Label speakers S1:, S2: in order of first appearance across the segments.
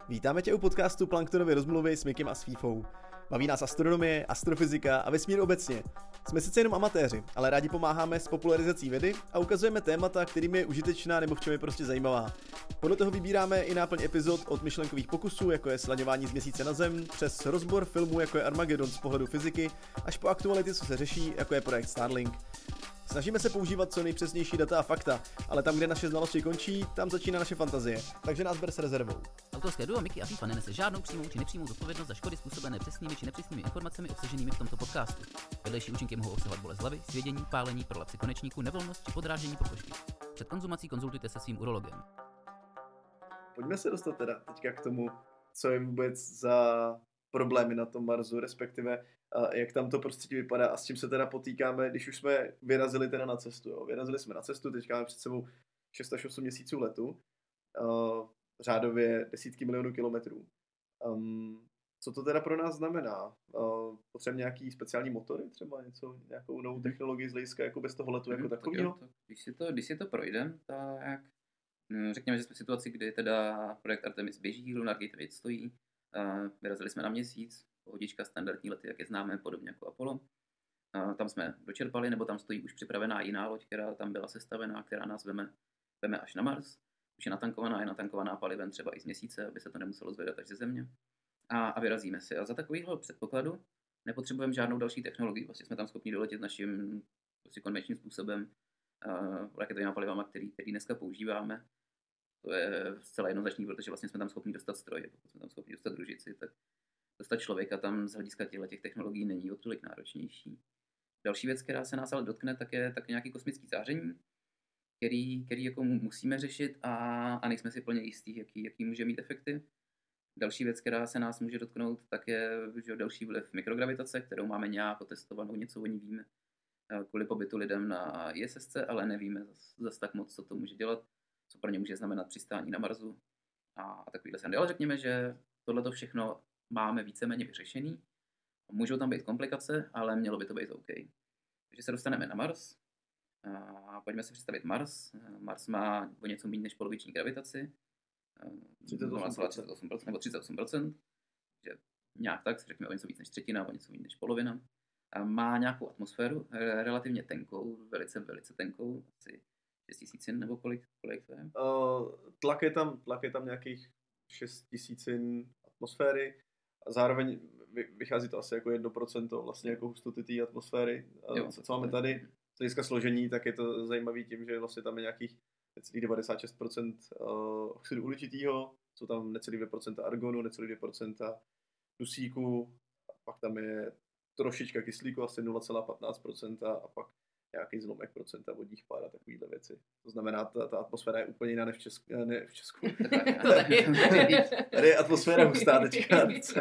S1: Vítáme tě u podcastu Planktonovy rozmluvy s Mikim a s Fífou. Baví nás astronomie, astrofyzika a vesmír obecně. Jsme sice jenom amatéři, ale rádi pomáháme s popularizací vědy a ukazujeme témata, kterým je užitečná nebo v čem je prostě zajímavá. Podle toho vybíráme i náplň epizod od myšlenkových pokusů, jako je slaďování z Měsíce na Zem, přes rozbor filmů, jako je Armageddon z pohledu fyziky, až po aktuality, co se řeší, jako je projekt Starlink. Snažíme se používat co nejpřesnější data a fakta, ale tam, kde naše znalosti končí, tam začíná naše fantazie, takže nás ber s rezervou.
S2: Autorské duo Miky a Fífa nenese žádnou přímou či nepřímou zodpovědnost za škody způsobené přesnými či nepřesnými informacemi obsaženými v tomto podcastu. Vedlejší účinky mohou obsahovat bolest hlavy, svědění, pálení, prolapsy konečníků, nevolnost či podráždění pokožky. Před konzumací konzultujte se svým urologem.
S1: Pojďme se dostat teda teďka k tomu, co je vůbec za problémy na tom Marsu, respektive jak tam to prostředí vypadá a s čím se teda potýkáme, když už jsme vyrazili teda na cestu. Jo. Vyrazili jsme na cestu, teďka máme před sebou 6 až 8 měsíců letu, řádově desítky milionů kilometrů. Co to teda pro nás znamená? Potřebujeme nějaký speciální motory, třeba nějakou novou technologii z hlediska jako bez toho letu jako takového?
S3: Když si to projdeme, tak řekněme, že jsme v situaci, kdy teda projekt Artemis běží, Lunar Gateway stojí, vyrazili jsme na Měsíc, pohodička, standardní lety, jak je známe, podobně jako Apollo. Tam jsme dočerpali, nebo tam stojí už připravená jiná loď, která tam byla sestavená, která nás veme až na Mars. Už je natankovaná palivem třeba i z Měsíce, aby se to nemuselo zvedat až ze Země. A vyrazíme si. A za takovýhle předpokladu nepotřebujeme žádnou další technologii. Vlastně jsme tam schopni doletět naším prostě konvenčním způsobem raketovými palivama, který dneska používáme. To je zcela jednoznačný, protože vlastně jsme tam schopni dostat stroje, pokud jsme tam schopni dostat družici, tak dostat člověka tam z hlediska těch technologií není o tolik náročnější. Další věc, která se nás ale dotkne, tak je nějaký kosmický záření, který jako musíme řešit a nejsme si plně jistí, jaký může mít efekty. Další věc, která se nás může dotknout, tak je další vliv mikrogravitace, kterou máme nějak otestovanou, něco o ní víme kvůli pobytu lidem na ISSC, ale nevíme zas tak moc, co to může dělat, co pro ně může znamenat přistání na Marsu a takovýhle srandy. Ale řekněme, že tohleto všechno máme víceméně vyřešený. Můžou tam být komplikace, ale mělo by to být OK. Takže se dostaneme na Mars. Pojďme si představit Mars. Mars má o něco méně než poloviční gravitaci. 0,38% nebo 38%. Že nějak tak, řekněme o něco víc než třetina, o něco méně než polovina. Má nějakou atmosféru, relativně tenkou, velice tenkou, asi 6000 nebo kolik to je?
S1: Tlak je tam nějakých 6000 atmosféry a zároveň vychází to asi jako 1% vlastně jako hustoty té atmosféry. Co máme tady, z hlediska složení, tak je to zajímavý tím, že vlastně tam je nějakých necelých 96% oxidu uhličitého, jsou tam necelých 2% argonu, necelých 2% dusíku, a pak tam je trošička kyslíku, asi 0,15% a pak nějaký zlomek procenta vodních pár a takovýhle věci. To znamená, ta atmosféra je úplně jiná než v Česku. Tady je atmosféra hustá teďka.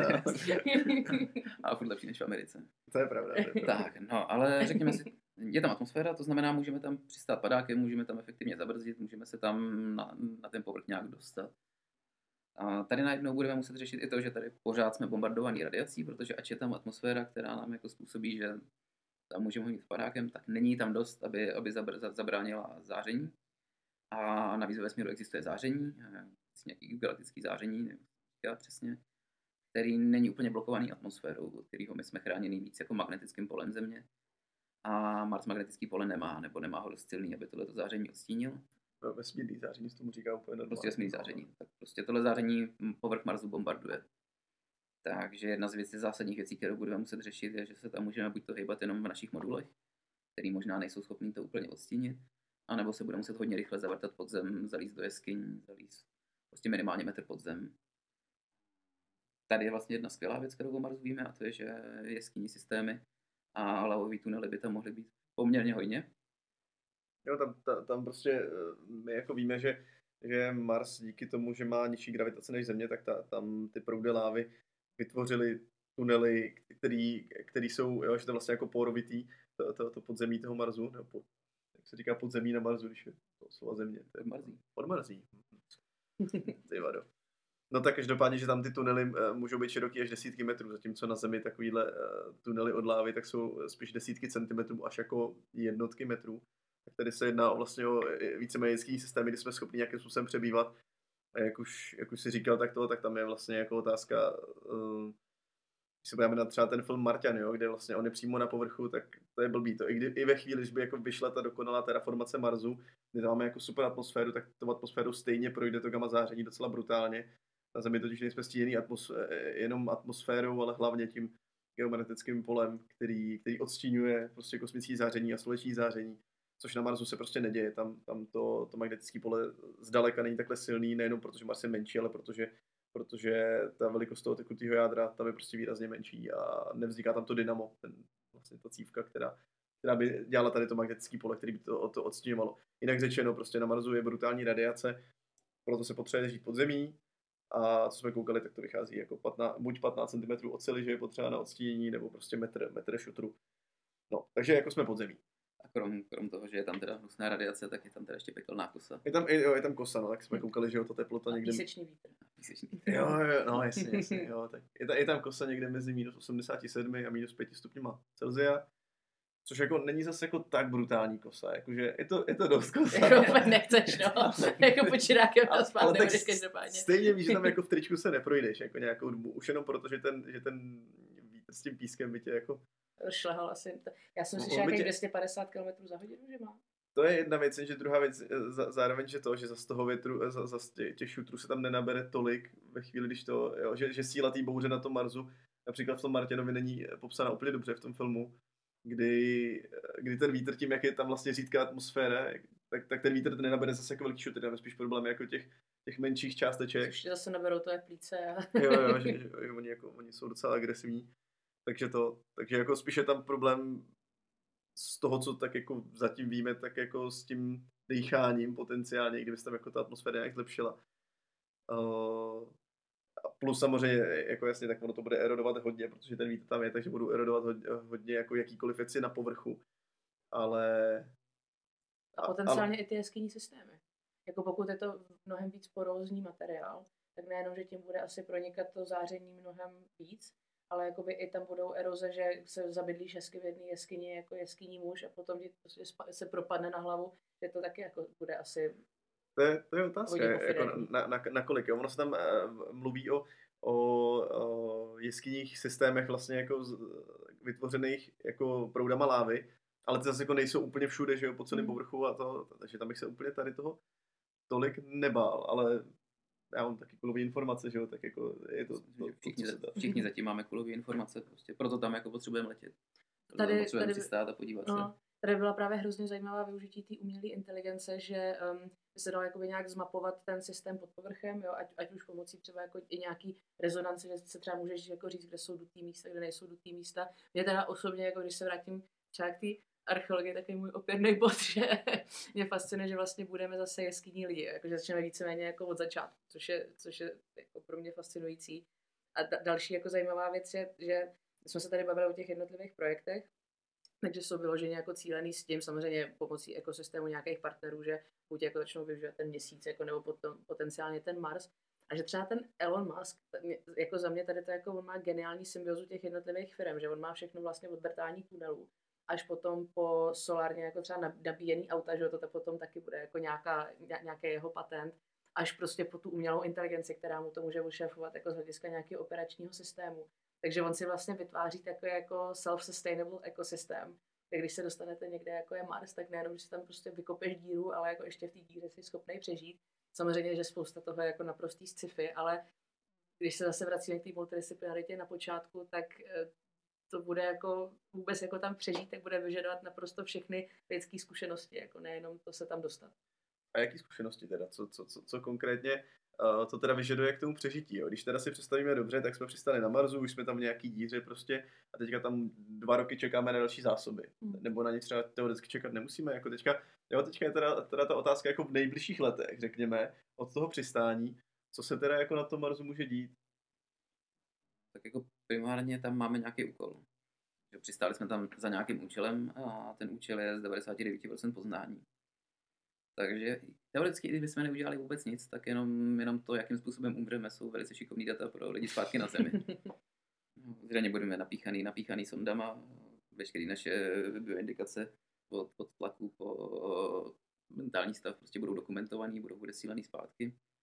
S3: A furt lepší než v Americe.
S1: To je pravda.
S3: Tak, no, ale řekněme si, je tam atmosféra, to znamená, můžeme tam přistát padákem, můžeme tam efektivně zabrzdit, můžeme se tam na ten povrch nějak dostat. A tady najednou budeme muset řešit i to, že tady pořád jsme bombardovaní radiací, protože ač je tam atmosféra, která nám jako způsobí, že tam můžeme hodit padákem, tak není tam dost, aby zabránila záření. A navíc ve vesmíru existuje záření, nějaký galaktický záření, nevím, přesně, který není úplně blokovaný atmosférou, od kterého my jsme chráněni víc jako magnetickým polem Země. A Mars magnetický pole nemá, nebo nemá ho dost silný, aby tohleto záření odstínil.
S1: No, vesmírný záření se tomu říká úplně normálně.
S3: Prostě vesmírný záření. Tak prostě tohle záření povrch Marsu bombarduje. Takže jedna z zásadních věcí, kterou budeme muset řešit, je, že se tam můžeme buď to hejbat jenom v našich modulech, který možná nejsou schopní to úplně odstínit, anebo se budeme muset hodně rychle zavrtat pod zem, zalízt do jeskyň, zalízt prostě minimálně metr pod zem. Tady je vlastně jedna skvělá věc, kterou o Marsu víme, a to je, že jeskyní systémy a lavové tunely by tam mohly být poměrně hojně.
S1: Jo, tam prostě my jako víme, že Mars díky tomu, že má nižší gravitaci než Země, tak tam ty proudy lávy vytvořily tunely, který jsou, jo, že to vlastně jako porovitý, to podzemí toho Marsu, nebo jak se říká podzemí na Marsu, když je to slova Země. To je podmarzí. Ty vado. No tak každopádně, že tam ty tunely můžou být široký až desítky metrů, zatímco na Zemi takovýhle tunely od lávy tak jsou spíš desítky centimetrů až jako jednotky metrů. Tak tady se jedná vlastně o víceméně jeskyní systémy, kdy jsme schopni nějakým způsobem přebývat. A jak už jsi říkal, tak tam je vlastně jako otázka, když se podíváme na třeba ten film Marťan, jo, kde vlastně on je přímo na povrchu, tak to je blbý. To i ve chvíli, když by jako vyšla ta dokonalá terraformace Marsu, kde tam máme jako super atmosféru, tak tou atmosférou stejně projde to gamma záření docela brutálně. Na Zemi totiž nejsme stíněný jenom atmosférou, ale hlavně tím geomagnetickým polem, který odstínuje prostě kosmické záření a sluneční záření, což na Marsu se prostě neděje. Tam to magnetické pole zdaleka není takhle silný, nejenom protože Mars je menší, ale protože ta velikost toho tekutého jádra tam je prostě výrazně menší a nevzniká tam to dynamo, vlastně ta cívka, která by dělala tady to magnetické pole, který by to odstíňovalo. Jinak řečeno, prostě na Marsu je brutální radiace, proto se potřebuje žít pod zemí, a co jsme koukali, tak to vychází jako buď 15 cm oceli, že je potřeba na odstínění, nebo prostě metr šutru. No, takže jako jsme pod zemí.
S3: A krom toho, že je tam teda hnusná radiace, tak je tam teda ještě pekelná kosa.
S1: Je tam kosa, no, tak jsme koukali, že jo, ta teplota někde...
S4: Písečný vítr.
S1: Jo, no jasně, jo, tak je tam kosa někde mezi minus 87 a minus 5 stupňma Celsia, což jako není zase jako tak brutální kosa, jakože je to dost kosa.
S4: Jako nechceš, no. Jako počírákem to spát nebudeš každopádně.
S1: Stejně víš, že tam jako v tričku se neprojdeš, jako nějakou dobu, už jenom proto, že ten vítr s tím pískem by tě jako...
S4: Šlehal asi. Já jsem slyšel nějakých 250 km za hodinu, že má.
S1: To je jedna věc, že druhá věc, zároveň, že z toho větru, z těch šutrů se tam nenabere tolik ve chvíli, když to, jo, že síla té bouře na tom Marsu, například v tom Marťanovi není popsána úplně dobře v tom filmu, kdy ten vítr tím, jak je tam vlastně řídká atmosféra, tak ten vítr nenabere zase jako velký šutry, tam je spíš problém jako těch menších částeček.
S4: Což zase naberou to jak plíce.
S1: Jo, že oni jsou docela agresivní. Takže jako spíš je tam problém z toho, co tak jako zatím víme, tak jako s tím dýcháním potenciálně, kdyby se tam jako ta atmosféra nějak zlepšila. A plus samozřejmě, jako jasně, tak ono to bude erodovat hodně, protože ten vítr tam je, takže budou erodovat hodně jako jakýkoliv věci na povrchu. Ale...
S4: A potenciálně i ty jeskyní systémy. Jako pokud je to mnohem víc porózní materiál, tak nejenom, že tím bude asi pronikat to záření mnohem víc, ale jakoby i tam budou eroze, že se zabydlíš hezky v jedné jeskyni jako jeskyní muž a potom ti prostě se propadne na hlavu, že to taky jako bude asi...
S1: To je otázka, jako na kolik. Jo? Ono se tam mluví o jeskyních systémech vlastně jako vytvořených jako proudama lávy, ale ty zase jako nejsou úplně všude, že jo, po celém povrchu a takže tam bych se úplně tady toho tolik nebál, ale já mám taky kulové informace, že jo, tak jako je to
S3: všichni zatím máme kulové informace, prostě proto tam jako potřebujeme letět. Potřebujeme si stát a podívat se.
S4: Tady byla právě hrozně zajímavá využití té umělé inteligence, že se dalo jakoby nějak zmapovat ten systém pod povrchem, jo, ať už pomocí třeba jako i nějaký rezonance, že se třeba můžeš jako říct, kde jsou dutý místa, kde nejsou dutý místa. Mě teda osobně, jako když se vrátím třeba k té archeologie, takový můj opěrný bod, že mě fascinuje, že vlastně budeme zase jeskyní lidi, jakože začneme víceméně jako od začátku, což je jako pro mě fascinující. A další jako zajímavá věc je, že jsme se tady bavili o těch jednotlivých projektech, takže jsou vyloženě jako cílený s tím, samozřejmě pomocí ekosystému nějakých partnerů, že buď jako začnou využívat ten měsíc, jako, nebo potom potenciálně ten Mars. A že třeba ten Elon Musk, jako za mě tady to jako on má geniální symbiozu těch jednotlivých firm, že on má všechno vlastně od vrtání tunelů, až potom po solárně jako třeba nabíjený auta, že to potom taky bude jako nějaký jeho patent, až prostě po tu umělou inteligenci, která mu to může ušéfovat jako z hlediska nějakého operačního systému. Takže on si vlastně vytváří takový jako self-sustainable ekosystém. Tak když se dostanete někde, jako je Mars, tak nejenom, že si tam prostě vykopeš díru, ale jako ještě v té díře jsi schopný přežít. Samozřejmě, že spousta toho je jako naprostý sci-fi, ale když se zase vracíme k té multidisciplinaritě na počátku, tak to bude jako vůbec jako tam přežít, tak bude vyžadovat naprosto všechny lidské zkušenosti, jako nejenom to se tam dostat.
S1: A jaký zkušenosti teda? Co konkrétně to teda vyžaduje k tomu přežití? Jo? Když teda si představíme dobře, tak jsme přistali na Marsu, už jsme tam v nějaký díře prostě a teďka tam 2 roky čekáme na další zásoby. Nebo na ně třeba teoreticky čekat nemusíme. Jako teďka je teda ta otázka jako v nejbližších letech, řekněme, od toho přistání, co se teda jako na tom Marsu může dít?
S3: Tak jako primárně tam máme nějaký úkol. Přistáli jsme tam za nějakým účelem a ten účel je z 99% poznání. Takže teoreticky, kdybychom neudělali vůbec nic, tak jenom to, jakým způsobem umřeme, jsou velice šikovný data pro lidi zpátky na Zemi. Zřejmě budeme napíchaný sondama, veškeré naše bioindikace od tlaku po mentální stav prostě budou dokumentovaný, budou odesílaný zpátky.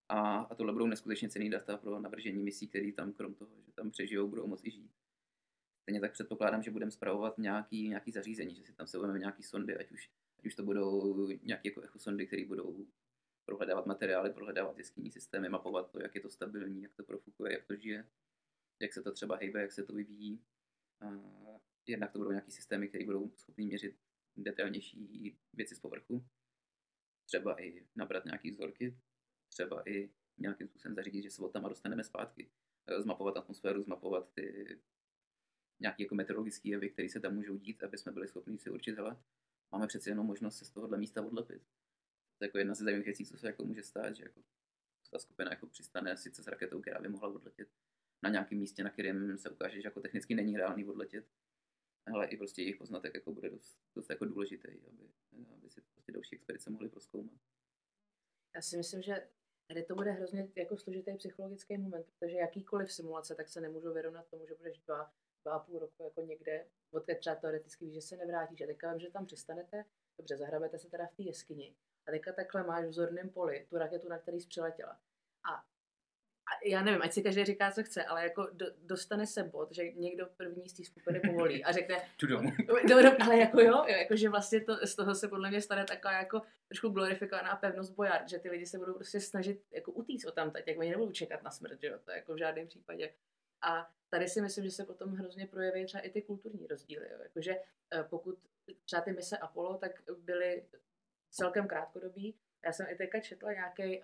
S3: A tohle budou neskutečně cenný data pro navržení misí, které tam krom toho, že tam přežijou, budou moci žít. Stejně tak předpokládám, že budeme spravovat nějaký zařízení, že si tam sebujeme nějaký sondy, ať už to budou nějaké jako echosondy, které budou prohledávat materiály, prohledávat jeskyní systémy, mapovat to, jak je to stabilní, jak to profukuje, jak to žije, jak se to třeba hejbe, jak se to vyvíjí. Jednak to budou nějaké systémy, které budou schopný měřit detailnější věci z povrchu. Třeba i nabrat nějaký vzorky, třeba i nějakým způsobem zařídit, že se od tam dostaneme zpátky. Zmapovat atmosféru, zmapovat ty nějaké jako meteorologické jevy, které se tam můžou dít, aby jsme byli schopni si určit, hele, máme přeci jenom možnost se z tohohle místa odlepit. To je jako jedna ze zajímavých věcí, co se jako může stát, že jako ta skupina jako přistane sice s raketou, která by mohla odletět na nějakém místě, na kterém se ukáže, že jako technicky není reálný odletět, ale i prostě jejich poznatek jako bude dost jako důležitý, aby si prostě další expedice mohly prozkoumat.
S4: Já si myslím, že tady to bude hrozně jako složitý psychologický moment, protože jakýkoliv simulace, tak se nemůžou vyrovnat tomu, že budeš 2,5 roku jako někde, odkud třeba teoreticky víš, že se nevrátíš. A teďka vím, že tam přistanete, dobře, zahrabete se teda v té jeskyni. A teďka takhle máš v zorném poli tu raketu, na který jsi přiletěla. A já nevím, ať si každý říká, co chce, ale jako dostane se bod, že někdo první z té skupiny povolí a řekne, ale jako jo, jako že vlastně z toho se podle mě stane taková jako trošku glorifikovaná pevnost bojard, že ty lidi se budou prostě snažit jako utíct odtamtud, jak oni nebudou čekat na smrt, že jo, to jako v žádném případě. A tady si myslím, že se potom hrozně projeví třeba i ty kulturní rozdíly, jo. Jakože pokud třeba ty mise Apollo, tak byly celkem krátkodobí. Já jsem i teďka četla nějaký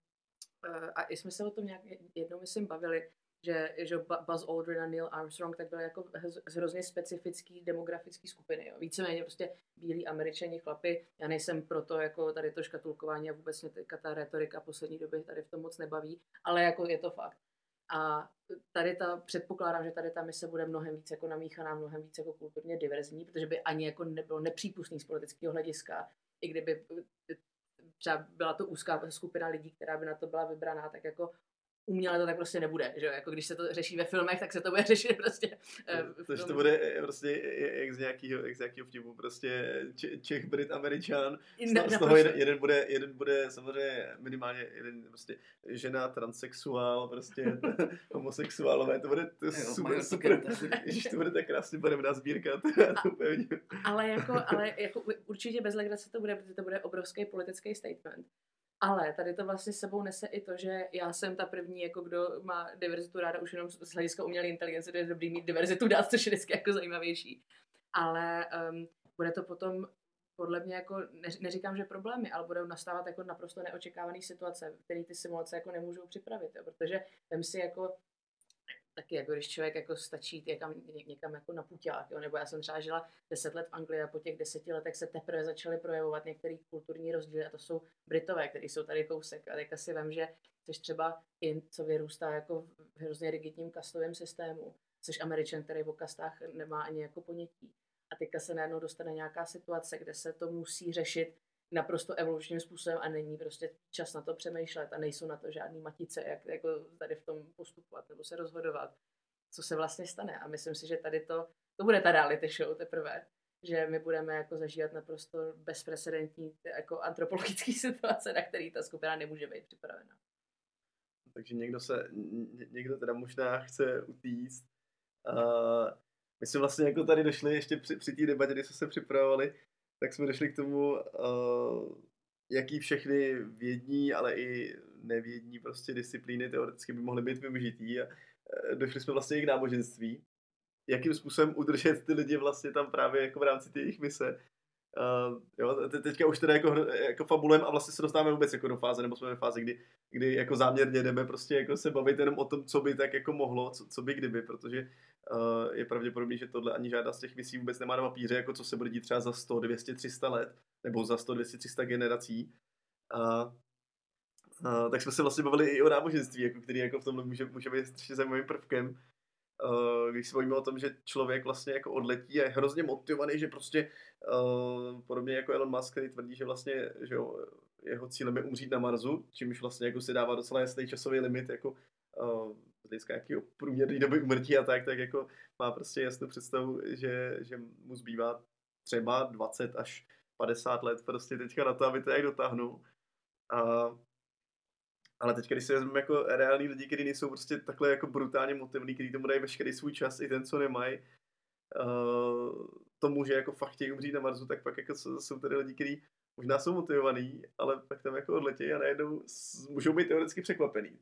S4: a i jsme se o tom nějak jednou, myslím, bavili, že Buzz Aldrin a Neil Armstrong tak byly jako hrozně specifický demografický skupiny. Jo. Víceméně prostě bílí Američani, chlapi. Já nejsem proto jako tady to škatulkování a vůbec mě teďka ta retorika poslední doby tady v tom moc nebaví, ale jako je to fakt. A tady předpokládám, že tady ta mise bude mnohem víc jako namíchaná, mnohem víc jako kulturně diverzní, protože by ani jako nebylo nepřípustný z politického hlediska, i kdyby třeba byla to úzká skupina lidí, která by na to byla vybraná, tak jako uměle to tak prostě nebude, že jo, jako když se to řeší ve filmech, tak se to bude řešit prostě.
S1: Takže to bude prostě jak z nějakého vtipu, prostě Čech, Brit, Američan, z toho jeden bude samozřejmě minimálně jeden prostě žena, transsexuál, prostě homosexuálové, to bude super, ježiš, to bude tak krásně barevná sbírka,
S4: ale jako určitě bez legrace to bude, protože to bude obrovský politický statement. Ale tady to vlastně sebou nese i to, že já jsem ta první, jako kdo má diverzitu ráda už jenom z hlediska umělé inteligence, to je dobrý mít diverzitu dát, což je vždycky jako zajímavější. Ale bude to potom, podle mě, jako, neříkám, že problémy, ale budou nastávat jako naprosto neočekávané situace, které ty simulace jako nemůžou připravit, jo, protože vem si jako taky, jako když člověk jako stačí někam jako na puťák, jo? Nebo já jsem třeba žila 10 let v Anglii a po těch 10 letech se teprve začaly projevovat některé kulturní rozdíly a to jsou Britové, kteří jsou tady kousek. A teďka si vem, že jsi třeba co vyrůstá jako v hrozně rigidním kastovém systému, jsi Američan, který o kastách nemá ani jako ponětí. A teďka se najednou dostane nějaká situace, kde se to musí řešit naprosto evolučním způsobem a není prostě čas na to přemýšlet a nejsou na to žádný matice, jak jako tady v tom postupovat nebo se rozhodovat, co se vlastně stane. A myslím si, že tady to bude ta reality show teprve, že my budeme jako zažívat naprosto bezprecedentní jako antropologické situace, na který ta skupina nemůže být připravena.
S1: Takže někdo teda možná chce utíct. My jsme vlastně jako tady došli ještě při té debatě, kdy jsme se připravovali, tak jsme došli k tomu, jaký všechny vědní, ale i nevědní prostě disciplíny teoreticky by mohly být využitý a došli jsme vlastně i k náboženství. Jakým způsobem udržet ty lidi vlastně tam právě jako v rámci těch mise. Jo, teďka už teda jako fabulujeme a vlastně se dostáváme vůbec jako do fáze, nebo jsme ve fázi, kdy jako záměrně jdeme prostě jako se bavit jenom o tom, co by tak jako mohlo, co by kdyby, protože je pravděpodobný, že tohle ani žádná z těch misí vůbec nemá na papíře, jako co se bude dít třeba za 100, 200, 300 let, nebo za 100, 200, 300 generací. Tak jsme se vlastně bavili i o náboženství, jako který jako v tomhle může být strašně zajímavým prvkem. Když se bavíme o tom, že člověk vlastně jako odletí a je hrozně motivovaný, že prostě podobně jako Elon Musk, který tvrdí, že vlastně že jo, jeho cílem je umřít na Marsu, čímž vlastně jako si dává docela jasný časový limit, jako z hlediska nějakého průměrné doby umrtí a tak jako má prostě jasnou představu, že mu zbývá třeba 20 až 50 let prostě teďka na to, aby to jak dotáhnul. Ale teď, když si vezmeme jako reální lidi, kteří nejsou prostě takhle jako brutálně motivní, kteří tomu dají veškerý svůj čas, i ten, co nemají, tomu, že jako fakt chtějí umřít na Marsu, tak pak jako jsou tady lidi, kteří možná jsou motivovaní, ale pak tam jako odletějí a najednou můžou být teoreticky překvapený.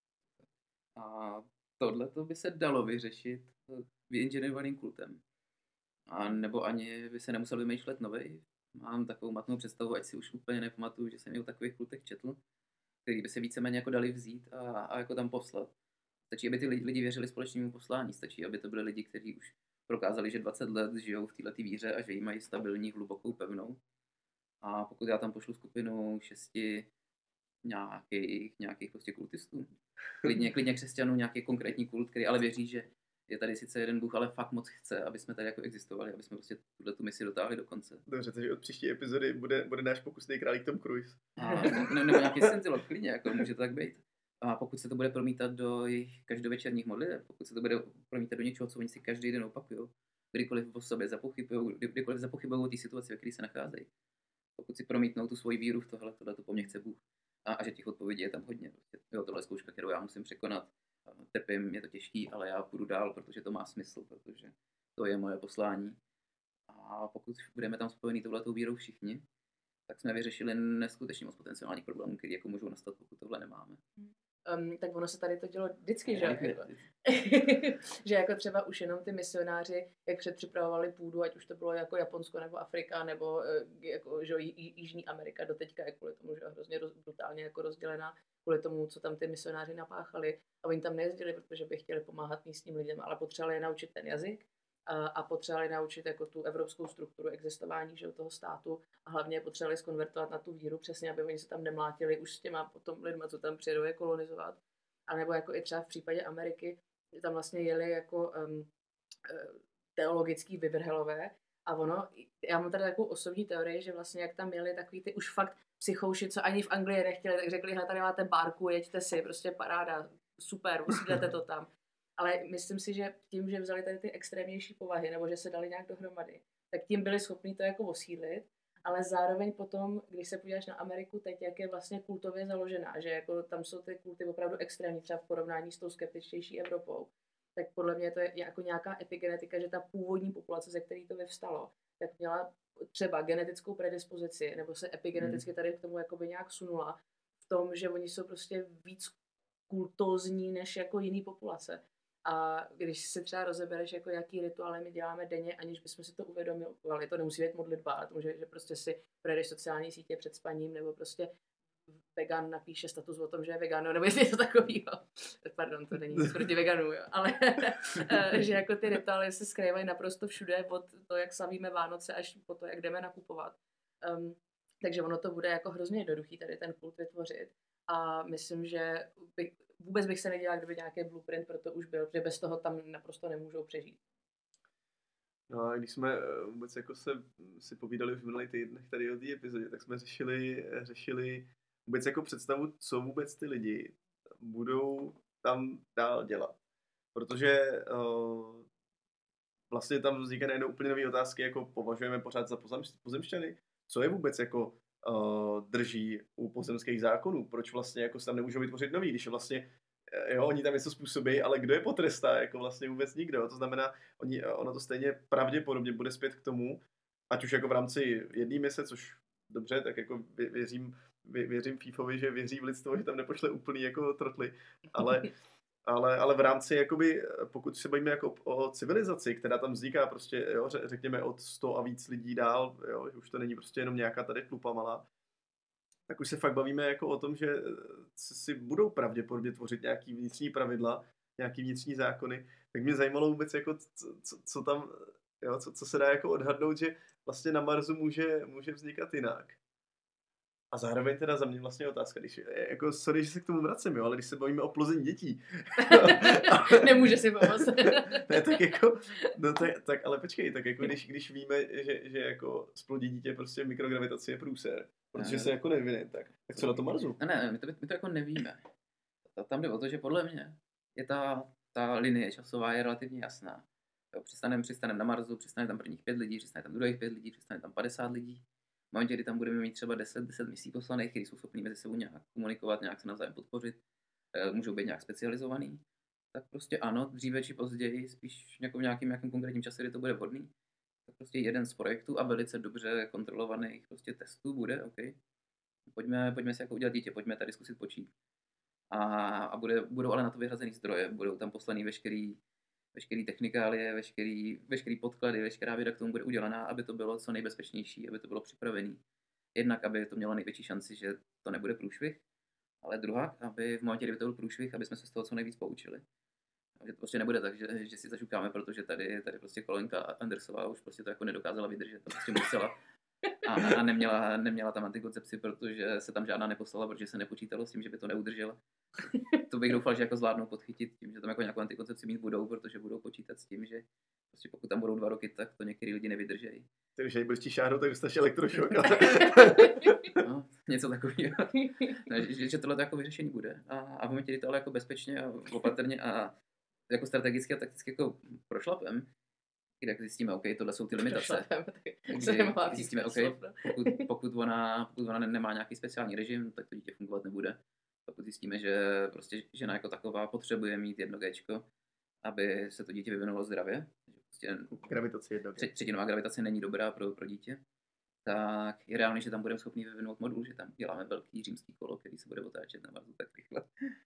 S3: A tohle to by se dalo vyřešit vyinženierovaným kultem. A nebo ani by se nemusel vymýšlet novej. Mám takovou matnou představu, ať si už úplně nepamatuju, že jsem je o takových kultech četl, který by se víceméně jako dali vzít a jako tam poslat. Stačí, aby ty lidi věřili společnému poslání, stačí, aby to byli lidi, kteří už prokázali, že 20 let žijou v této víře a že ji mají stabilní, hlubokou, pevnou. A pokud já tam pošlu skupinu 6 nějakých prostě kultistů, klidně křesťanů, nějaký konkrétní kult, který ale věří, že je tady sice jeden Bůh, ale fakt moc chce, aby jsme tady jako existovali, aby jsme prostě tu misi dotáhli do konce.
S1: Dobře, takže od příští epizody bude náš pokusný králík Tom Cruise.
S3: Nebo nějaký scientolog, klidně, jako může to tak být. A pokud se to bude promítat do jejich každovečerních modliteb, pokud se to bude promítat do něčeho, co oni si každý den opakují, kdykoliv o sobě zapochybují o té situaci, ve které se nacházejí. Pokud si promítnou tu svoji víru v tohle to po mně chce Bůh. A že těch odpovědí je tam hodně. Jo, tohle je zkouška, kterou já musím překonat. Trpím, je to těžký, ale já půjdu dál, protože to má smysl, protože to je moje poslání. A pokud budeme tam spojení touhletou vírou všichni, tak jsme vyřešili neskutečně moc potenciálních problémů, které jako můžou nastat, pokud tohle nemáme.
S4: Tak ono se tady to dělo vždycky, že? Že jako třeba už jenom ty misionáři, jak předpřipravovali půdu, ať už to bylo jako Japonsko nebo Afrika, nebo jako, že Jižní Amerika doteďka je kvůli tomu, že je hrozně brutálně jako rozdělená, kvůli tomu, co tam ty misionáři napáchali. A oni tam nejezdili, protože by chtěli pomáhat místním lidem, ale potřebovali je naučit ten jazyk a potřebovali naučit jako tu evropskou strukturu existování, že, toho státu, a hlavně potřebovali skonvertovat na tu víru přesně, aby oni se tam nemlátili už s těma potom lidma, co tam přijedou je kolonizovat. A nebo jako i třeba v případě Ameriky, tam vlastně jeli jako teologický vyvrhelové. A ono, já mám tady takovou osobní teorii, že vlastně jak tam jeli takový ty už fakt psychouši, co ani v Anglii nechtěli, tak řekli, hele, tady máte bárku, jeďte si, prostě paráda, super, usídlete to tam. Ale myslím si, že tím, že vzali tady ty extrémnější povahy, nebo že se dali nějak dohromady, tak tím byli schopni to jako osídlit, ale zároveň potom, když se podíváš na Ameriku teď, jak je vlastně kultově založená, že jako tam jsou ty kulty opravdu extrémní, třeba v porovnání s tou skeptičtější Evropou, tak podle mě to je jako nějaká epigenetika, že ta původní populace, ze které to vyvstalo, tak měla třeba genetickou predispozici, nebo se epigeneticky tady k tomu jakoby nějak sunula v tom, že oni jsou prostě víc kultózní než jako jiný populace. A když si třeba rozebereš, jako jaký rituály my děláme denně, aniž bychom si to uvědomovali, to nemusí být modlitba, ale to může, že prostě si projedeš sociální sítě před spaním, nebo prostě vegan napíše status o tom, že je vegan, nebo něco takového. Pardon, to není nic proti veganů, jo. Ale že jako ty rituály se skrývají naprosto všude, od to, jak slavíme Vánoce, až po to, jak jdeme nakupovat. Takže ono to bude jako hrozně jednoduchý tady ten kult vytvořit. A myslím, že vůbec bych se nedělal, kdyby nějaký blueprint pro to už byl, protože bez toho tam naprosto nemůžou přežít.
S1: No a když jsme vůbec jako si povídali už v minulých týdnech tady o té epizodě, tak jsme řešili vůbec jako představu, co vůbec ty lidi budou tam dál dělat. Protože vlastně tam vznikají najednou úplně nové otázky, jako považujeme pořád za pozemšťany, co je vůbec jako drží u pozemských zákonů, proč vlastně jako se tam nemůžou vytvořit nový, když je vlastně, jo, oni tam něco způsobí, ale kdo je potrestá, jako vlastně vůbec nikdo, to znamená, ono to stejně pravděpodobně bude zpět k tomu, ať už jako v rámci jedné mise, což dobře, tak jako věřím Fifovi, že věří v lidstvo, že tam nepošle úplný jako trotly, ale v rámci, jakoby, pokud se bavíme jako o civilizaci, která tam vzniká prostě, jo, řekněme od 100 a víc lidí dál, jo, že už to není prostě jenom nějaká tady tlupa malá, tak už se fakt bavíme jako o tom, že si budou pravděpodobně tvořit nějaký vnitřní pravidla, nějaký vnitřní zákony, tak mě zajímalo vůbec jako co tam, jo, co se dá jako odhadnout, že vlastně na Marsu může vznikat jinak. A zároveň teda za mě vlastně otázka, když jako sorry, že se k tomu vracím, jo, ale když se bavíme o plození dětí.
S4: Nemůže si pomoct.
S1: Ne, tak jako, no tak ale počkej, tak jako když víme, že jako splodit dítě prostě mikrogravitace je průser, protože se jako nevyvine, tak co na to Marsu?
S3: Ne, my to jako nevíme. Tam jde o to, že podle mě je ta linie časová je relativně jasná. Přistaneme na Marsu, přistane tam prvních 5 lidí, přistane tam druhých 5 lidí, přistane tam 50 lidí. V momentě, kdy tam budeme mít třeba 10 misí poslaných, kteří jsou schopní mezi sebou nějak komunikovat, nějak se navzájem podpořit, můžou být nějak specializovaný, tak prostě ano, dříve či později, spíš v nějakým konkrétním čase, kdy to bude vhodný, tak prostě jeden z projektů a velice dobře kontrolovaných prostě testů bude, OK. Pojďme si jako udělat dítě, pojďme tady zkusit počít. A budou ale na to vyhrazený zdroje, budou tam poslaný veškerý technikálie, veškerý podklady, veškerá věda k tomu bude udělaná, aby to bylo co nejbezpečnější, aby to bylo připravené. Jednak, aby to mělo největší šanci, že to nebude průšvih, ale druhá, aby v momentě, kdyby to byl průšvih, aby jsme se z toho co nejvíc poučili. Že to prostě nebude tak, že si zažukáme, protože tady prostě Kolenka Andersová už prostě to jako nedokázala vydržet, to prostě musela. A neměla tam antikoncepci, protože se tam žádná neposlala, protože se nepočítalo s tím, že by to neudržela. To bych doufal, že jako zvládnou podchytit tím, že tam jako nějakou antikoncepci mít budou, protože budou počítat s tím, že prostě pokud tam budou 2 roky, tak to některý lidi nevydržejí.
S1: Takže když ti šáhnou, tak dostaneš elektrošok.
S3: No, něco takového. že tohle jako vyřešení bude. A v momentě, kdy to ale jako bezpečně a opatrně a jako strategicky a takticky jako prošlapem, jak zjistíme, OK, tohle jsou ty limitace. Zjistíme, OK, pokud ona nemá nějaký speciální režim, tak to dítě fungovat nebude. Pokud zjistíme, že prostě žena jako taková potřebuje mít 1G, aby se to dítě vyvinulo zdravě, prostě
S1: gravitace 1G.
S3: Třetinová gravitace není dobrá pro dítě, tak je reálný, že tam budeme schopni vyvinout modul, že tam děláme velký římský kolo, který se bude otáčet na Marsu tak rychle,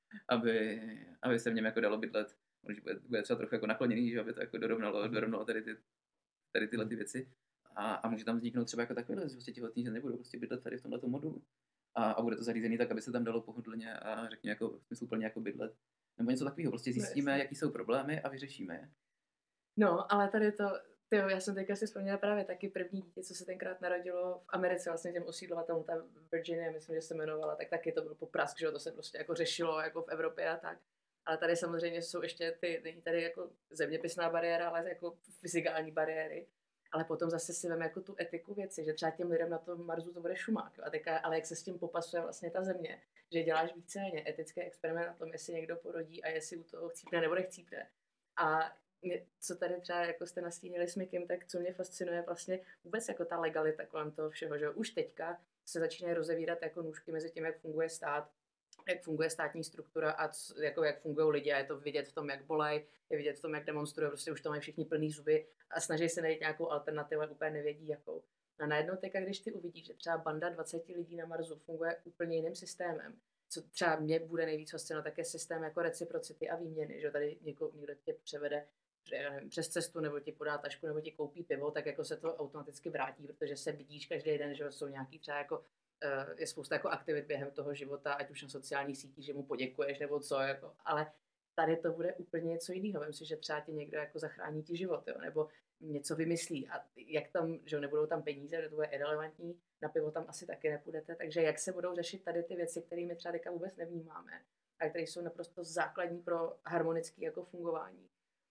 S3: aby se v něm jako dalo bydlet. Možná bude třeba trochu jako nakloněný, že aby to jako dorovnalo tady tyhle ty věci. A může tam vzniknout třeba jako takové, že prostě těhotný, že nebudou prostě bydlet tady v tomto modulu. A bude to zařízený tak, aby se tam dalo pohodlně a řekněme jako smysluplně jako bydlet. Nebo něco takového, prostě zjistíme, jaký jsou problémy a vyřešíme je.
S4: No, ale tady to, já jsem teďka si vzpomněla právě taky první dítě, co se tenkrát narodilo v Americe, vlastně těm osídlovatelům, ta Virginia, myslím, že se jmenovala, tak taky to byl poprask, že to se prostě jako řešilo jako v Evropě a tak. Ale tady samozřejmě jsou ještě není tady jako zeměpisná bariéra, ale jako fyzikální bariéry. Ale potom zase si veme jako tu etiku věci, že třeba těm lidem na tom Marsu to bude šumák. A teďka, ale jak se s tím popasuje vlastně ta země, že děláš víceméně etický experiment na tom, jestli někdo porodí a jestli u toho chcípne nebo nechcípne. A co tady třeba jako jste nastínili s Mikim, tak co mě fascinuje vlastně vůbec jako ta legalita kolem toho všeho, že už teďka se začínají rozevírat jako nůžky mezi tím, jak funguje stát, jak funguje státní struktura a jako jak fungují lidi a je to vidět v tom, jak bolej, je vidět v tom, jak demonstrují, prostě už to mají všichni plný zuby a snaží se najít nějakou alternativu, ale úplně nevědí jakou. A najednou teďka, když ty uvidíš, že třeba banda 20 lidí na Marsu funguje úplně jiným systémem, co třeba mě bude nejvíc fascinovat, tak je systém jako reciprocity a výměny, že tady někdo tě převede přes cestu, nebo ti podá tašku, nebo ti koupí pivo, tak jako se to automaticky vrátí, protože se vidíš každý den, že jsou nějaký třeba jako je spousta jako aktivit během toho života, ať už na sociálních sítích, že mu poděkuješ nebo co, jako, ale tady to bude úplně něco jiného. Vem si, že třeba ti někdo jako zachrání ti život, jo, nebo něco vymyslí a jak tam, že nebudou tam peníze, že to bude irelevantní, na pivo tam asi taky nepůjdete, takže jak se budou řešit tady ty věci, které my třeba teďka vůbec nevnímáme a které jsou naprosto základní pro harmonické jako fungování.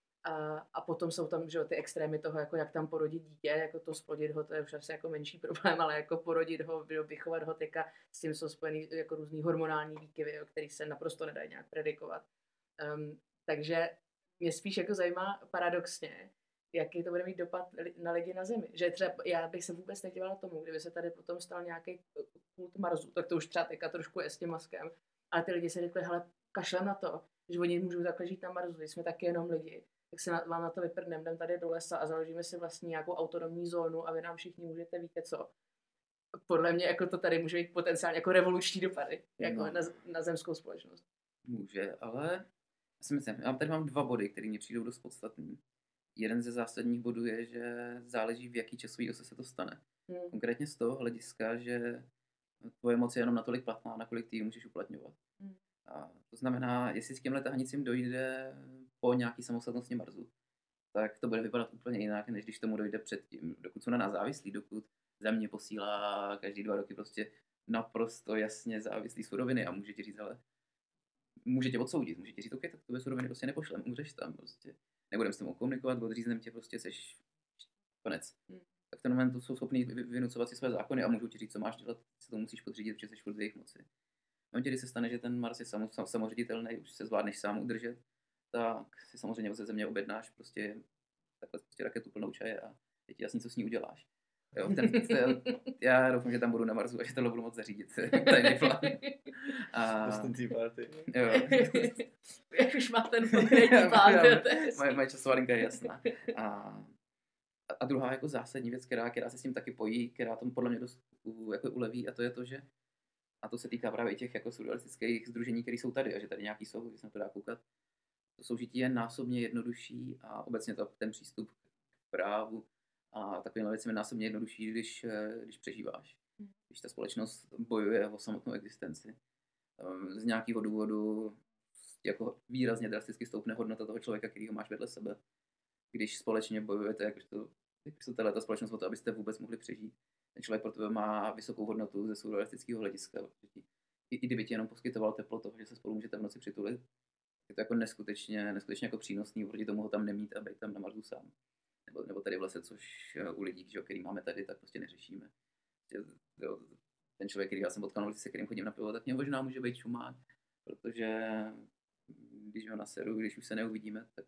S4: A potom jsou tam, že ty extrémy toho, jako jak tam porodit dítě, jako to splodit ho, to je už asi jako menší problém, ale jako porodit ho, vychovat ho, teďka s tím jsou spojený jako různý hormonální výkyvy, který se naprosto nedají nějak predikovat. Takže mě spíš jako zajímá paradoxně, jaký to bude mít dopad na lidi na Zemi. Že třeba já bych se vůbec nedívala tomu, kdyby se tady potom stal nějaký kult Marsu, tak to už třeba teďka trošku je s tím Muskem, ale ty lidi se řekli, hele, kašlem na to, že oni můžou takhle žít na Marsu, jsme taky jenom lidi. Tak se vám na to vyprdneme, jdem tady do lesa a založíme si vlastně nějakou autonomní zónu a vy nám všichni můžete, víte co. Podle mě jako to tady může být potenciálně jako revoluční dopady jako na zemskou společnost.
S3: Může, ale já si myslím, já tady mám 2 body, které mě přijdou dost podstatný. Jeden ze zásadních bodů je, že záleží, v jaký časový ose se to stane. Konkrétně z toho hlediska, že tvoje moc je jenom natolik platná, nakolik ty ji můžeš uplatňovat. A to znamená, jestli k těmhle tahanicím dojde po nějaký samostatnosti Marsu, tak to bude vypadat úplně jinak, než když tomu dojde předtím. Dokud jsou na nás závislí, dokud Země posílá každý 2 roky prostě naprosto jasně závislý suroviny a může ti říct, ale může tě odsoudit, může ti říct, OK, tak tvoje suroviny prostě nepošlem, umřeš tam prostě. Nebudem s tím komunikovat, odříznem tě, prostě seš konec. Tak v ten moment jsou schopní vynucovat si své zákony a můžou ti říct, co máš dělat, se to musíš podřídit, protože seš furt v jejich moci. V momentě, kdy se stane, že ten Mars je samoředitelný, už se zvládneš sám udržet, tak si samozřejmě ze Země objednáš prostě takhle prostě raketu plnou čaje a je ti jasný, co s ní uděláš. Jo, já doufám, že tam budu na Marsu a že tohle budu moc zařídit. Tajný plán.
S1: Dostantý party.
S3: Jo.
S4: Jak už má ten konkrétní plán.
S3: Moje časová linka je jasná. A druhá jako zásadní věc, která se s tím taky pojí, která tomu podle mě dost jako uleví, a to je to, že a to se týká právě těch jako surrealistických sdružení, které jsou tady, a že tady nějaký jsou, když se na to dá koukat. To soužití je násobně jednodušší a obecně ten přístup k právu a takovýmhle věcem je násobně jednodušší, když přežíváš. Když ta společnost bojuje o samotnou existenci. Z nějakého důvodu jako výrazně drasticky stoupne hodnota toho člověka, kterýho máš vedle sebe. Když společně bojujete, jakožto ta společnost o to, abyste vůbec mohli přežít. Ten člověk pro tebe má vysokou hodnotu ze surrealistického hlediska. I kdyby ti jenom poskytoval teplo toho, že se spolu můžete v noci přitulit, je to jako neskutečně jako přínosný, proti tomu ho tam nemít a být tam na Marsu sám. Nebo tady v lese, což u lidí, který máme tady, tak prostě neřešíme. Ten člověk, který já jsem potkal na ulici, se kterým chodím na pivo, tak mě možná může být čumák, protože když ho naseru, když už se neuvidíme, tak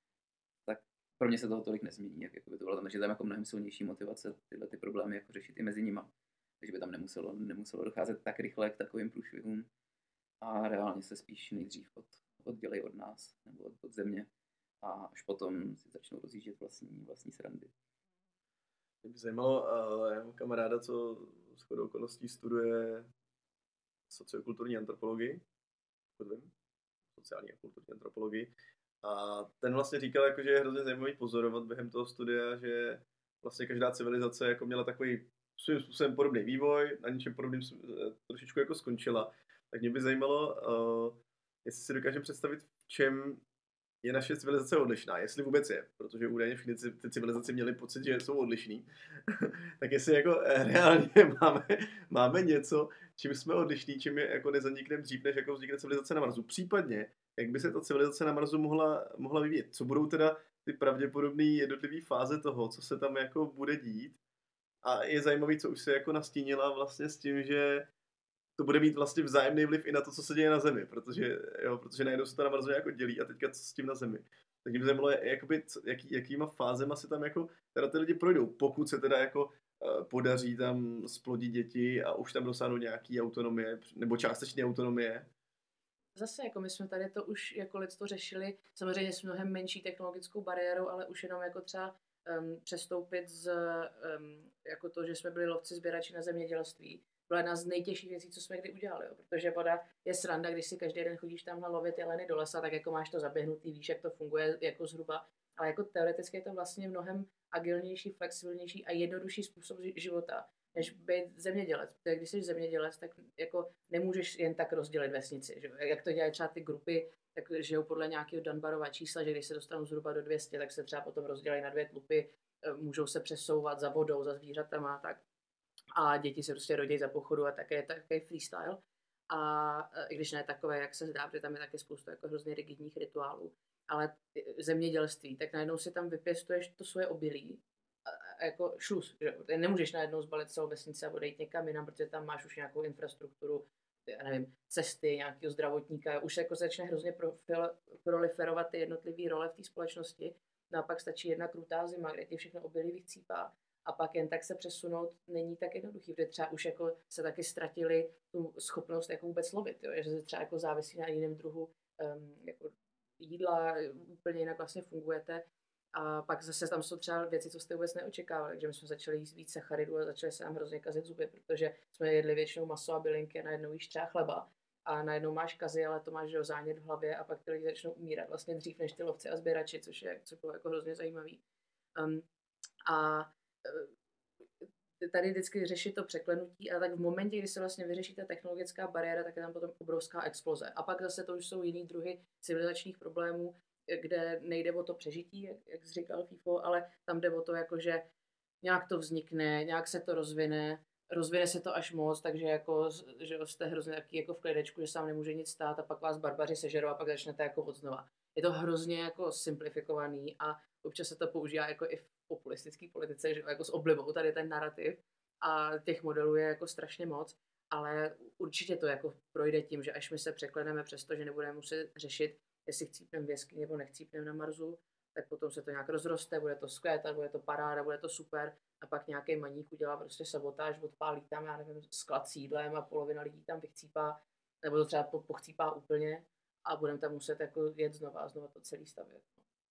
S3: pro mě se toho tolik nezmění, jak by to bylo tam, takže tam jako mnohem silnější motivace tyhle ty problémy jako řešit i mezi nima. Takže by tam nemuselo docházet tak rychle k takovým průšvihům a reálně se spíš nejdřív oddělej od nás nebo od země a až potom si začnou rozjíždět vlastní srandy.
S1: Mě by zajímalo, já mám kamaráda, co shodou okolností studuje sociokulturní antropologii, sociální a kulturní antropologii. A ten vlastně říkal, jako, že je hrozně zajímavý pozorovat během toho studia, že vlastně každá civilizace jako měla takový svým způsobem podobný vývoj, na něčem podobným trošičku jako skončila. Tak mě by zajímalo, jestli si dokážeme představit, v čem je naše civilizace odlišná, jestli vůbec je, protože údajně všechny ty civilizace měly pocit, že jsou odlišný. Tak jestli jako reálně máme něco, čím jsme odlišní, čím je jako nezanikneme dřív, než jako vznikne civilizace na Marsu. Případně, jak by se ta civilizace na Marsu mohla vyvíjet? Co budou teda ty pravděpodobné jednotlivé fáze toho, co se tam jako bude dít? A je zajímavý, co už se jako nastínila vlastně s tím, že to bude mít vlastně vzájemný vliv i na to, co se děje na Zemi, protože najednou se to na Marsu jako dělí a teďka co s tím na Zemi. Tak mě zajímalo, jakýma fázema se tam jako teda ty lidi projdou, pokud se teda jako podaří tam splodit děti a už tam dosáhnou nějaký autonomie, nebo částečně autonomie.
S4: Zase, jako my jsme tady to už jako lidstvo řešili, samozřejmě s mnohem menší technologickou bariérou, ale už jenom jako třeba přestoupit z jako to, že jsme byli lovci sběrači na zemědělství. Byla jedna z nejtěžších věcí, co jsme kdy udělali, jo. Protože voda je sranda, když si každý den chodíš tamhle lovit jeleny do lesa, tak jako máš to zaběhnutý, víš, jak to funguje jako zhruba, ale jako teoreticky je to vlastně mnohem agilnější, flexibilnější a jednodušší způsob života, než být zemědělec. Protože když jsi zemědělec, tak jako nemůžeš jen tak rozdělit vesnici, že? Jak to dělají třeba ty grupy, tak žijou podle nějakého Dunbarova čísla, že když se dostanou zhruba do 200, tak se třeba potom rozdělají na 2 tlupy, můžou se přesouvat za vodou, za zvířatama a tak. A děti se prostě rodí za pochodu a také je takový freestyle. A i když ne takové, jak se zdá, protože tam je také spousta jako hrozně rigidních rituálů. Ale zemědělství, tak najednou si tam vypěstuješ to svoje obilí a jako šluz. Že? Nemůžeš najednou zbalit celou vesnici a odejít někam jinam, protože tam máš už nějakou infrastrukturu, já nevím, cesty, nějakého zdravotníka. Už se jako začne hrozně proliferovat ty jednotlivé role v té společnosti. No a pak stačí jedna krutá zima, kde ti všechno obilí vycípá. A pak jen tak se přesunout není tak jednoduchý, protože třeba už jako se taky ztratili tu schopnost jako vůbec lovit, jo? Že se třeba jako závisí na jiném druhu jako jídla, úplně jinak vlastně fungujete. A pak zase tam jsou třeba věci, co jste vůbec neočekávali, takže my jsme začali jíst víc sacharidů a začali se nám hrozně kazit zuby, protože jsme jedli většinou maso a bylinky a najednou jíš třeba chleba a najednou máš kazy, ale to máš zánět v hlavě a pak ty lidi začnou umírat vlastně dřív než ty lovci a sběrači, což bylo jako hrozně zajímavý. A tady vždycky řešit to překlenutí a tak v momentě, kdy se vlastně vyřeší ta technologická bariéra, tak je tam potom obrovská exploze. A pak zase to už jsou jiný druhy civilizačních problémů, kde nejde o to přežití, jak jsi říkal FIFO, ale tam jde o to, jako, že nějak to vznikne, nějak se to rozvine se to až moc, takže jako, že jste hrozně taky jako v klidečku, že se vám nemůže nic stát a pak vás barbaři sežerou a pak začnete jako od znova. Je to hrozně jako simplifikovaný a občas se to používá jako i v populistické politice, že jako s oblibou tady ten narrativ a těch modelů je jako strašně moc, ale určitě to jako projde tím, že až my se překleneme přes to, že nebudeme muset řešit, jestli chcípneme v jeskyni nebo nechcípneme na Marsu, tak potom se to nějak rozroste, bude to skvětat, bude to paráda, bude to super a pak nějaký maník udělá prostě sabotáž, odpálí tam, já nevím, sklad s jídlem a polovina lidí tam vychcípá, nebo to třeba pochcípá úplně a budeme tam muset jako jet znova a znova to celý stavět.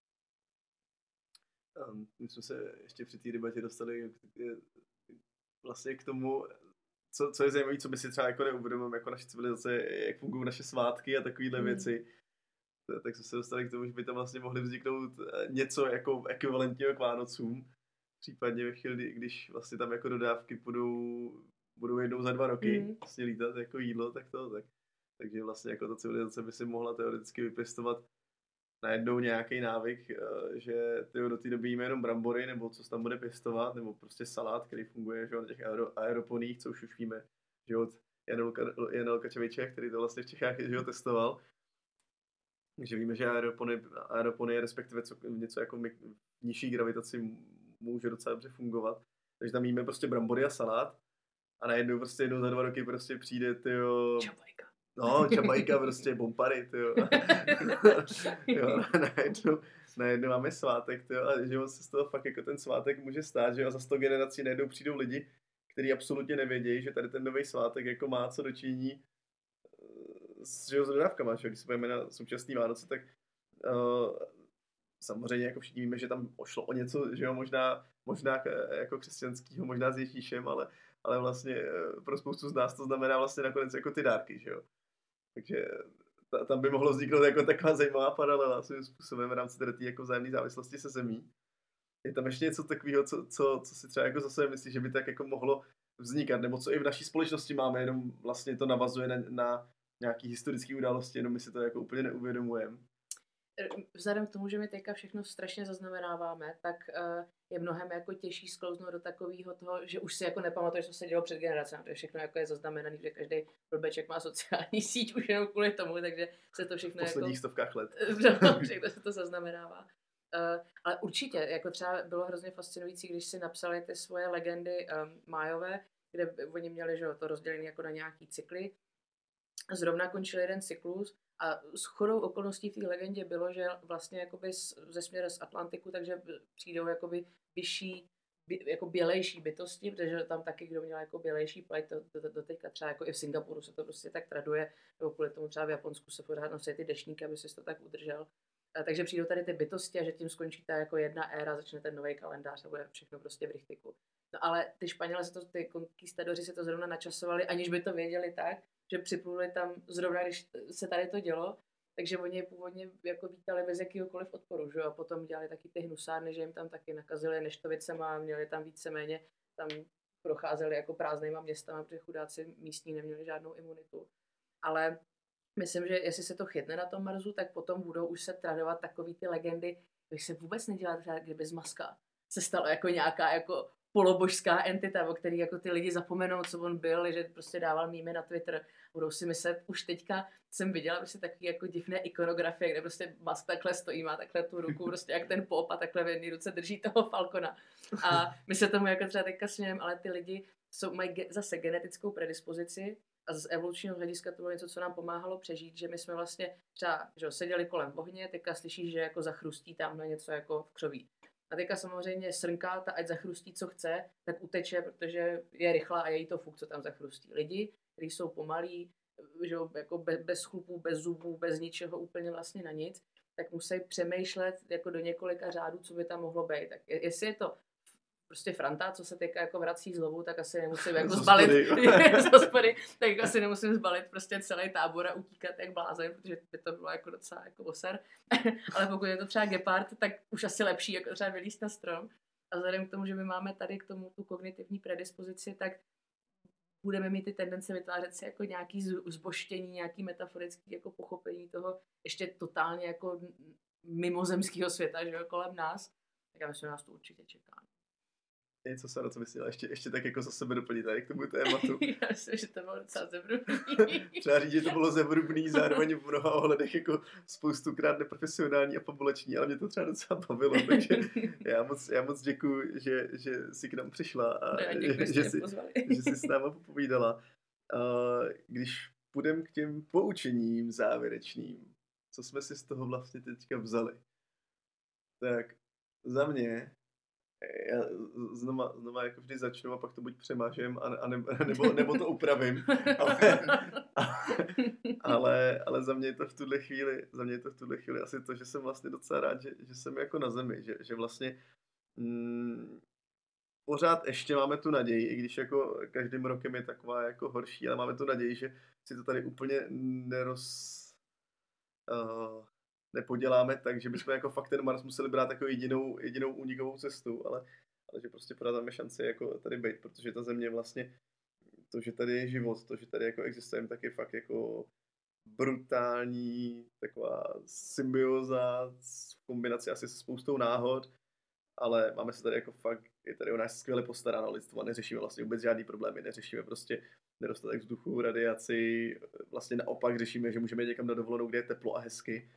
S1: My jsme se ještě při té debatě dostali vlastně k tomu, co je zajímavé, co my si třeba jako neuvědomujeme jako naše civilizace, jak fungují naše svátky a takovéhle věci. Tak jsme se dostali k tomu, že by tam vlastně mohli vzniknout něco jako ekvivalentního k Vánocům. Případně ve chvíli, když vlastně tam jako dodávky budou jednou za 2 roky vlastně lítat jako jídlo, takže vlastně jako ta civilizace by si mohla teoreticky vypěstovat najednou nějaký návyk, že do té doby jíme jenom brambory, nebo co se tam bude pěstovat, nebo prostě salát, který funguje, že na těch aeroponích, co už víme, že od Janelka Čeviče, který to vlastně v Čechách testoval. Takže víme, že aeropony, respektive něco jako nižší gravitaci může docela dobře fungovat. Takže tam jíme prostě brambory a salát a najednou prostě jednou za 2 roky prostě přijde
S4: Čabajka.
S1: No, čabajka, prostě bompary, tyjo. Jo, najednou máme svátek, tyjo, a že se z toho fakt jako ten svátek může stát, že jo, a za 100 generací najednou přijdou lidi, kteří absolutně nevědějí, že tady ten nový svátek jako má co dočinění s dodávkama, že když se pojeme na současný Vánoce, tak samozřejmě jako všichni víme, že tam šlo o něco, že jo, možná jako křesťanského, možná s Ježíšem, ale vlastně pro spoustu z nás to znamená vlastně nakonec jako ty dárky, že jo. Takže tam by mohlo vzniknout jako taková zajímavá paralela svým způsobem v rámci té jako vzájemné závislosti se zemí. Je tam ještě něco takového, co si třeba jako zase myslí, že by tak jako mohlo vznikat, nebo co i v naší společnosti máme, jenom vlastně to navazuje na nějaký historické události, jenom my si to jako úplně neuvědomujeme.
S4: Vzhledem k tomu, že my teďka všechno strašně zaznamenáváme, tak je mnohem jako těžší sklouznout do takového toho, že už si jako nepamatuješ, co se dělo před generacemi. To je všechno jako je zaznamenaný, že každý blbeček má sociální síť už jenom kvůli tomu, takže se to všechno
S1: v posledních stovkách let.
S4: No, všechno se to zaznamenává. Ale určitě, jako třeba bylo hrozně fascinující, když si napsali ty svoje legendy májové, kde oni měli, že to rozdělené jako na nějaký cykly. Zrovna končil jeden cyklus a shodou okolností v té legendě bylo, že vlastně jakoby ze směru z Atlantiku, takže přijdou jakoby vyšší, jako bělejší bytosti, protože tam taky, kdo měl jako bělejší pleť, to teďka třeba jako i v Singapuru se to prostě tak traduje, nebo kvůli tomu třeba v Japonsku se pořád nosí ty deštníky, aby si to tak udržel. Takže přijdou tady ty bytosti a že tím skončí ta jako jedna éra, začne ten nový kalendář a bude všechno prostě v rychtiku. No ale ty Španělé ty konquistadoři se to zrovna načasovali, aniž by to věděli tak, že připluli tam zrovna, když se tady to dělo, takže oni je původně jako vítali bez jakýhokoliv odporu, že? A potom dělali taky ty hnusárny, že jim tam taky nakazili neštovicema, měli tam víceméně, tam procházeli jako prázdnýma městama, protože chudáci místní neměli žádnou imunitu. Ale myslím, že jestli se to chytne na tom Marsu, tak potom budou už se tradovat takový ty legendy, když se vůbec nedělá třeba, kdyby z Muska se stalo jako nějaká jako polobožská entita, o který jako ty lidi zapomenou, co on byl, že prostě dával mýmy na Twitter. Budou si myslet, už teďka jsem viděla prostě takový jako divné ikonografie, kde prostě Musk takhle stojí, má takhle tu ruku, prostě jak ten Pop a takhle v jedné ruce drží toho Falcona. A my se tomu jako třeba teďka smějeme, ale ty lidi mají zase genetickou predispozici a z evolučního hlediska to bylo něco, co nám pomáhalo přežít, že my jsme vlastně třeba že seděli kolem ohně, teďka slyšíš, že jako zachrustí tamhle něco jako v křoví. A teďka samozřejmě srnka, ta ať zachrustí, co chce, tak uteče, protože je rychlá a je jí to fuk, co tam zachrustí. Lidi, kteří jsou pomalí, že jako bez chlupů, bez zubů, bez ničeho, úplně vlastně na nic, tak musí přemýšlet jako do několika řádů, co by tam mohlo být. Tak jestli je to prostě Franta, co se teďka jako vrací z lovu, tak asi nemusím jako zbalit z hospody, tak asi nemusím zbalit prostě celý tábor a utíkat jak blázen, protože by to bylo jako docela jako oser. Ale pokud je to třeba gepard, tak už asi lepší jako třeba vylízt na strom. A vzhledem k tomu, že my máme tady k tomu tu kognitivní predispozici, tak budeme mít ty tendence vytvářet si jako nějaký zboštění, nějaký metaforický jako pochopení toho ještě totálně jako mimozemského světa, že jo, kolem nás. Tak já myslím, že nás to určitě čeká.
S1: Něco se na co myslela, ještě tak jako za sebe doplnit tady k tomu tématu.
S4: Já myslím, že to bylo docela zevrubný.
S1: Třeba říct, že to bylo zevrubný, zároveň v mnoha ohledech jako spoustukrát neprofesionální a pobulační, ale mě to třeba docela bavilo, takže já moc děkuju, že jsi k nám přišla a že jsi s náma popovídala. Když půjdem k těm poučením závěrečným, co jsme si z toho vlastně teďka vzali? Tak za mě, já znova jako vždy začnu a pak to buď přemažem, nebo to upravím. Ale za mě je to v tuhle chvíli asi to, že jsem vlastně docela rád, že jsem jako na zemi, že vlastně pořád ještě máme tu naději, i když jako každým rokem je taková jako horší, ale máme tu naději, že si to tady úplně nepoděláme, takže bychom jako fakt ten Mars museli brát jako jedinou únikovou cestu, ale že prostě pořád máme šanci jako tady být, protože ta země vlastně, to, že tady je život, to, že tady jako existujeme, tak je fakt jako brutální taková symbioza v kombinaci asi se spoustou náhod, ale máme se tady jako fakt, je tady o nás skvěle postaráno lidstvo a neřešíme vlastně vůbec žádný problémy, neřešíme prostě nedostatek vzduchu, radiaci, vlastně naopak řešíme, že můžeme jít někam na dovolenou, kde je teplo a hezky.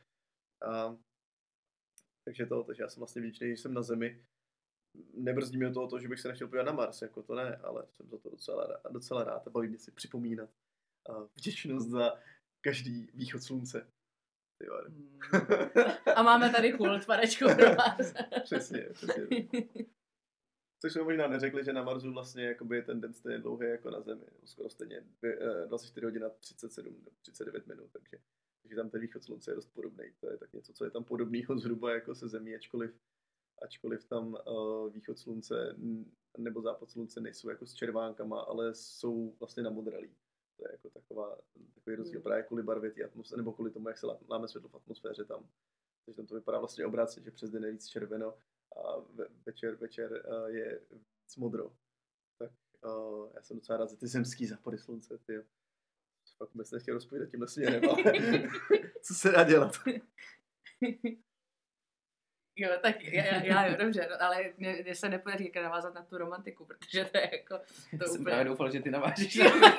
S1: Takže já jsem vlastně vděčný, že jsem na Zemi. Nebrzdí mě to, že bych se nechtěl podívat na Mars, jako to ne, ale jsem za to docela rád a baví mě si připomínat vděčnost za každý východ slunce.
S4: A máme tady kult, Panečku, pro vás.
S1: Přesně. Což jsme možná neřekli, že na Marsu vlastně jakoby je ten den stejně dlouhý jako na Zemi. Skoro stejně 24 hodin a 39 minut, takže tam ten východ slunce je dost podobný. To je tak něco, co je tam podobného zhruba jako se Zemí, ačkoliv tam východ slunce nebo západ slunce nejsou jako s červánkama, ale jsou vlastně namodralí. To je jako takový rozdíl právě kvůli barvě té atmosféry, nebo kvůli tomu, jak se láme světlo v atmosféře tam. Takže tam to vypadá vlastně obráceně, že přes den je víc červeno a večer je víc modro. Tak já jsem docela rád za ty zemský západy slunce, tyjo. Fakt vůbec nechtěl rozpovídat tímhle směrem, ale co se dá dělat?
S4: Jo, tak já dobře, ale mě se nepodaří navázat na tu romantiku, protože to je jako...
S3: To jsem
S4: úplně...
S3: právě doufal, že ty navážíš.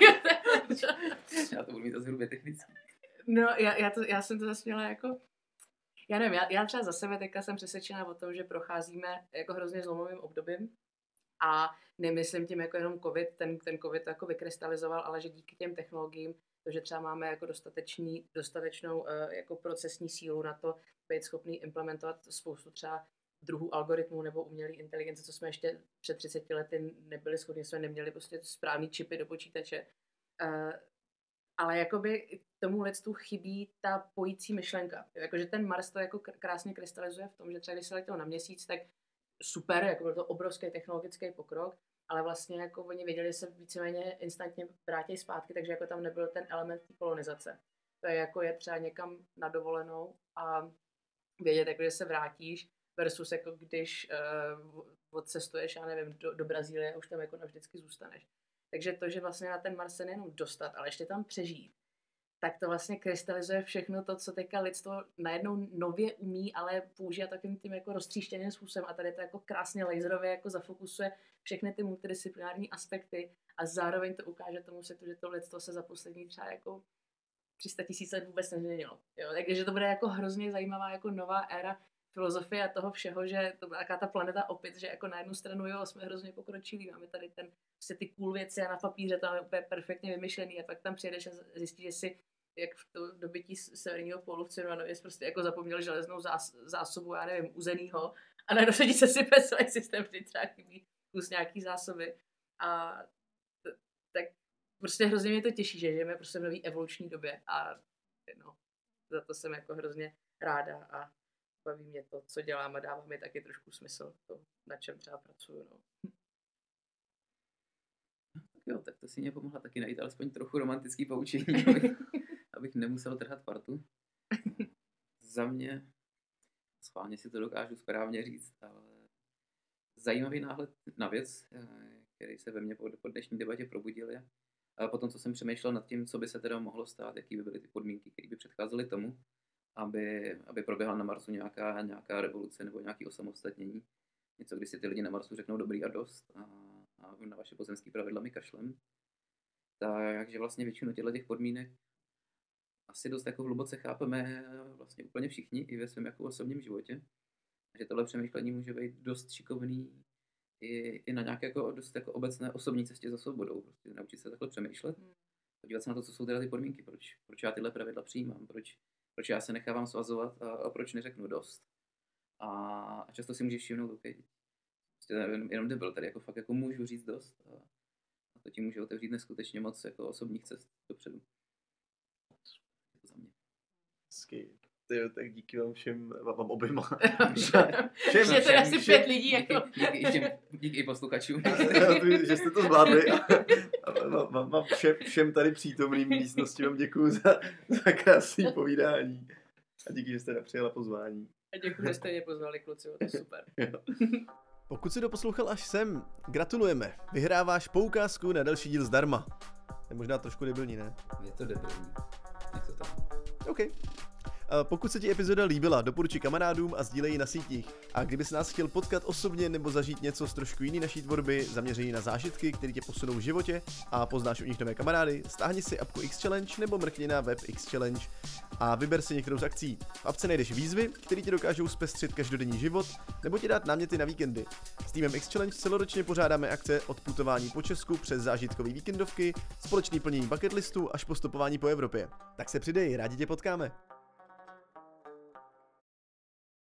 S3: Já to budu mít zase hrubě technicky.
S4: No, já jsem to zase měla jako... Já nevím, já třeba za sebe teďka jsem přesvědčená o tom, že procházíme jako hrozně zlomovým obdobím a nemyslím tím jako jenom covid, ten covid to jako vykrystalizoval, ale že díky těm technologiím, to, že třeba máme jako dostatečnou jako procesní sílu na to, být schopný implementovat spoustu třeba druhů algoritmů nebo umělé inteligence, co jsme ještě před 30 lety nebyli schopni, jsme neměli prostě správný čipy do počítače. Ale jakoby tomu lidstvu chybí ta pojící myšlenka. Jakože ten Mars to jako krásně krystalizuje v tom, že třeba když se letělo na Měsíc, tak super, jako byl to obrovský technologický pokrok, ale vlastně jako oni věděli, že se víceméně instantně vrátí zpátky, takže jako tam nebyl ten element té kolonizace. To je jako je třeba někam na dovolenou a vědět, jako, že se vrátíš versus jako když odcestuješ, já nevím, do Brazílie a už tam jako navždycky zůstaneš. Takže to, že vlastně na ten Mars se nejenom dostat, ale ještě tam přežít, tak to vlastně krystalizuje všechno to, co teďka lidstvo najednou nově umí, ale používá takovým tím jako roztříštěným způsobem a tady to jako krásně laserově jako zafokusuje všechny ty multidisciplinární aspekty a zároveň to ukáže tomu světu, že to lidstvo se za poslední třeba jako 300 000 let vůbec nezměnilo. Jo? Takže to bude jako hrozně zajímavá jako nová éra filozofie a toho všeho, že to byla taká ta planeta opět, že jako na jednu stranu jo, jsme hrozně pokročilí, máme tady prostě ty cool věci a na papíře to máme úplně perfektně vymyšlený a pak tam přijedeš a zjistíš, že si jak v dobytí severního pólu v Ciruanovi jsi prostě jako zapomněl železnou zásobu, já nevím, uzenýho a najednou se ti se sype celý systém, kdy třeba chybí kus nějaký zásoby a tak prostě hrozně mě to těší, že žijeme prostě v nový evoluční době a no, za to jsem jako hrozně ráda a baví mě to, co dělám a dává mi taky trošku smysl to, na čem třeba pracuju. No.
S3: Jo, tak to si mě pomohla taky najít alespoň trochu romantický poučení, abych nemusel trhat partu. Za mě, schválně si to dokážu správně říct, ale zajímavý náhled na věc, který se ve mně po dnešní debatě probudil je, a potom, co jsem přemýšlel nad tím, co by se teda mohlo stát, jaký by byly ty podmínky, které by předcházely tomu, aby proběhla na Marsu nějaká revoluce nebo nějaké osamostatnění. Něco, kdy si ty lidi na Marsu řeknou dobrý a dost a na vaše pozemské pravidla my kašlem. Takže vlastně většinu těch podmínek asi dost jako hluboce chápeme vlastně úplně všichni i ve svém jako osobním životě. Že tohle přemýšlení může být dost šikovný i na nějaké jako dost jako obecné osobní cestě za svobodou. Prostě naučit se takhle přemýšlet. Podívat se na to, co jsou teda ty podmínky, proč já tyhle pravidla přijímám, proč já se nechávám svazovat a proč neřeknu dost. a často si můžeš všimnout, OK, prostě jenom debil, tady jako fakt jako můžu říct dost a to ti může otevřít neskutečně moc jako osobních cest dopředu. To za mě.
S1: Hezky. Tyjo, tak díky vám všem, vám oběma.
S4: Všem, to je asi 5 lidí. Jako.
S3: Díky i posluchačům.
S1: Že jste to zvládli. Vám všem tady přítomným místnosti vám děkuju za krásné povídání. A díky, že jste přijala pozvání.
S4: A děkuji, že jste mě pozvali, kluci, to je super.
S1: Pokud jsi doposlouchal až sem, gratulujeme. Vyhráváš poukázku na další díl zdarma. Je možná trošku debilní, ne?
S3: Je to debilní. Je to tam.
S1: OK. Pokud se ti epizoda líbila, doporučuj kamarádům a sdílej ji na sítích. A kdybys nás chtěl potkat osobně nebo zažít něco z trošku jiný naší tvorby, zaměřený na zážitky, které tě posunou v životě a poznáš u nich nové kamarády, stáhni si apku X-Challenge nebo mrkni na web X-Challenge a vyber si některou z akcí. V apce najdeš výzvy, které ti dokážou zpestřit každodenní život nebo ti dát náměty na víkendy. S týmem X-Challenge celoročně pořádáme akce od putování po Česku přes zážitkový víkendovky, společný plnění bucket listu až po stopování po Evropě. Tak se přidej, rádi tě potkáme.